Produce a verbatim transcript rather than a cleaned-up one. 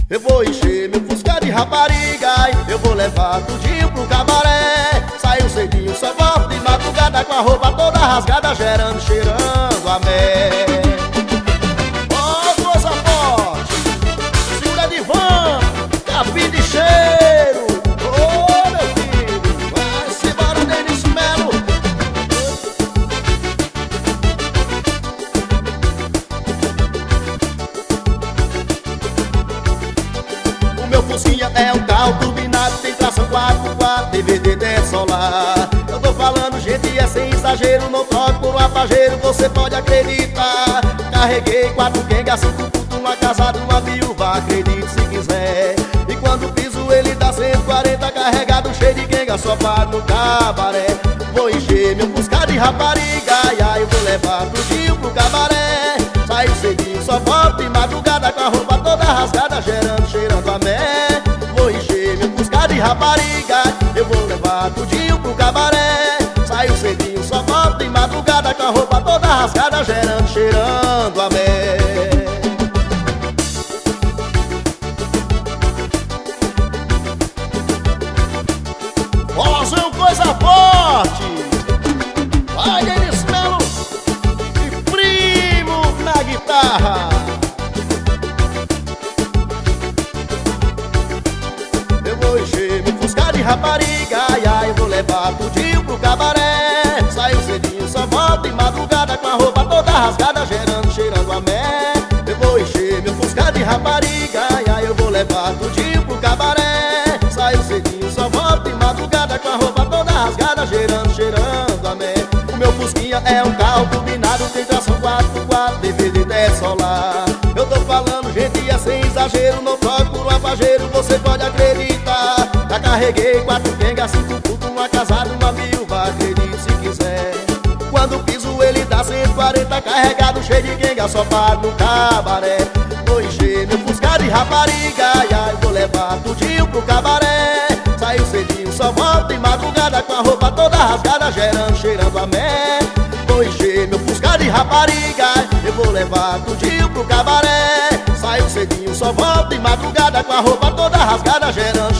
Eu vou encher meu fusca de rapariga, eu vou levar tudinho pro cabaré. Saiu cedinho, só volto de madrugada com a roupa toda rasgada, gerando, cheirando a mel. Ó, coisa forte, segura de van, capim de cheiro. Ô, meu filho, vai-se embora, Denis Melo. O meu fusquinha é um carro turbinado, tem tração quatro por quatro, D V D D solar. Eu tô falando, gente, é sem exagero, não troco por um apageiro, você pode acreditar. Carreguei quatro quengas, cinco putos, uma casada, uma viúva, acredite se quiser. E quando piso ele dá cento e quarenta, carregado, cheio de quenga, só paro no cabaré. Vou encher meu fusca de rapariga, ai, ai, eu vou levar tudinho pro cabaré. Saio cedinho, só volto de madrugada com a roupa toda rasgada, gerando, cheirando a mel. Vou encher meu fusca de rapariga, eu vou levar tudinho pro cabaré. Saio cedinho, só volto de madrugada com a roupa toda rasgada, gerando, cheirando a mel. Vozão, coisa forte. Vai, Denis Melo e Primo na guitarra. Eu vou encher meu fusca de rapariga, ai, ai, eu vou levar tudinho pro cabaré. Saio cedinho, só volto de madrugada com a roupa toda rasgada, gerando, cheirando a mel. Eu vou encher meu fusca de rapariga, ai, ai, eu vou levar tudinho pro cabaré. Saio cedinho, só volto de madrugada com a roupa toda rasgada, gerando, cheirando a mel. O meu fusquinha é um carro turbinado, tem tração quatro por quatro, D V D D solar. Eu tô falando, gente, é sem exagero, não troco por um apageiro, você pode acreditar. Já carreguei quatro quengas, cinco putos, uma casada, uma viúva, acredite se quiser. Quando piso ele dá cento e quarenta, carregado, cheio de quenga, só paro no cabaré. Vou encher meu fusca de rapariga, ai, ai, vou levar tudinho pro cabaré. Saiu cedinho, só volto de madrugada com a roupa toda rasgada, gerando, cheirando a mel. Vou encher meu fusca de rapariga, eu vou levar tudinho pro cabaré. Saiu cedinho, só volto de madrugada com a roupa toda rasgada, gerando,